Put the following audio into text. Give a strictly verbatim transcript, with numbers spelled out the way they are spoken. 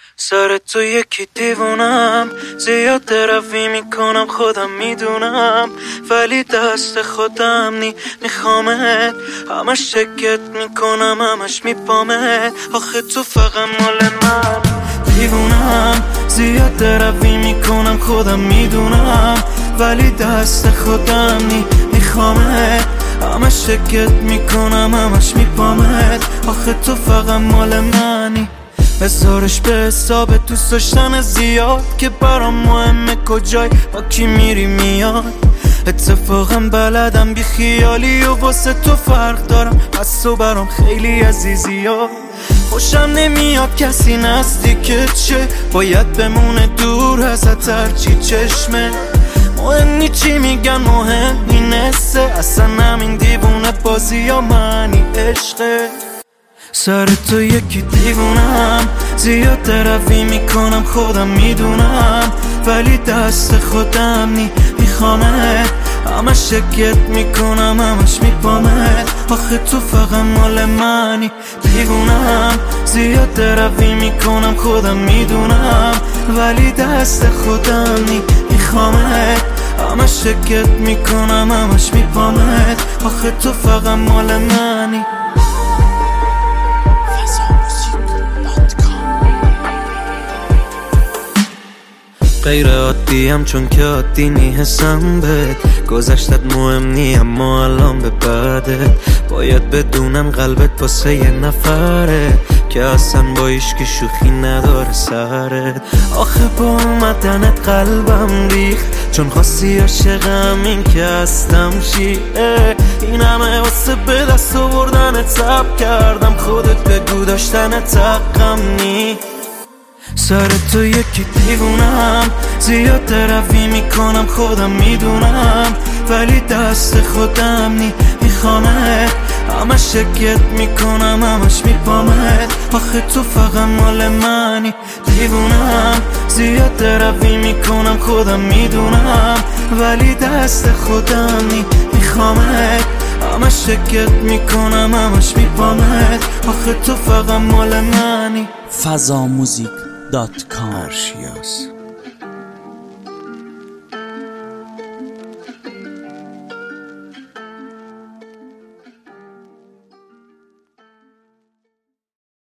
سر تو یکی دیوونم، زیاد روی میکنم خودم میدونم، ولی دست خودم نی میخوامت، همش شکت میکنم همش میپامت، آخه تو فقط مال من. دیوونم زیاد روی میکنم خودم میدونم، ولی دست خودم نی میخوامت، همش شکت میکنم همش میپامت، آخه تو فقط مال منی. بذارش به حساب دوست داشتن زیاد که برام مهمه کجای با کی میری میاد. اتفاقا بلدم بی خیالی و واسه تو فرق دارم، پس تو برام خیلی عزیزی ها. خوشم نمیاد کسی نزدیکت شه، باید بمونه دور ازت هرچی چشمه. مهم نی چی میگن مهم نی نسه، اصلا همین دیوونه بازی یا منی عشقه. سر تو یکی دیوونم، زیاد روی میکنم خودم میدونم، ولی دست خودم نی میخوامت، همش شکت میکنم همش میپامت، آخه تو فقط مال منی. دیوونم زیاد روی میکنم خودم میدونم، ولی دست خودم نی میخوامت، همش شکت میکنم همش میپامت، آخه تو فقط مال منی. غیر عادیم چون که عادی نی حسم بهت، گذشتت مهم نی اما الان به بعدت، باید بدونم قلبت واسه یه نفره که اصلا با ایشکی شوخی نداره سرت. آخه با اومدنت قلبم ریخت، چون خواستی عاشقم این که هستم شیعه، این همه واسه به دست آوردنت صبر کردم، خودت بگو داشتنت حقم نی. سر تو یکی دیوونم، زیاد روی میکنم خودم میدونم، ولی دست خودم نی میخوامت، همش شکت میکنم همش میپامت، آخه تو فقط مال منی. دیوونم زیاد روی میکنم خودم میدونم، ولی دست خودم نی میخوامت، همش شکت میکنم همش میپامت، آخه تو فقط مال منی. فضا موزیک دات کام ارشیاس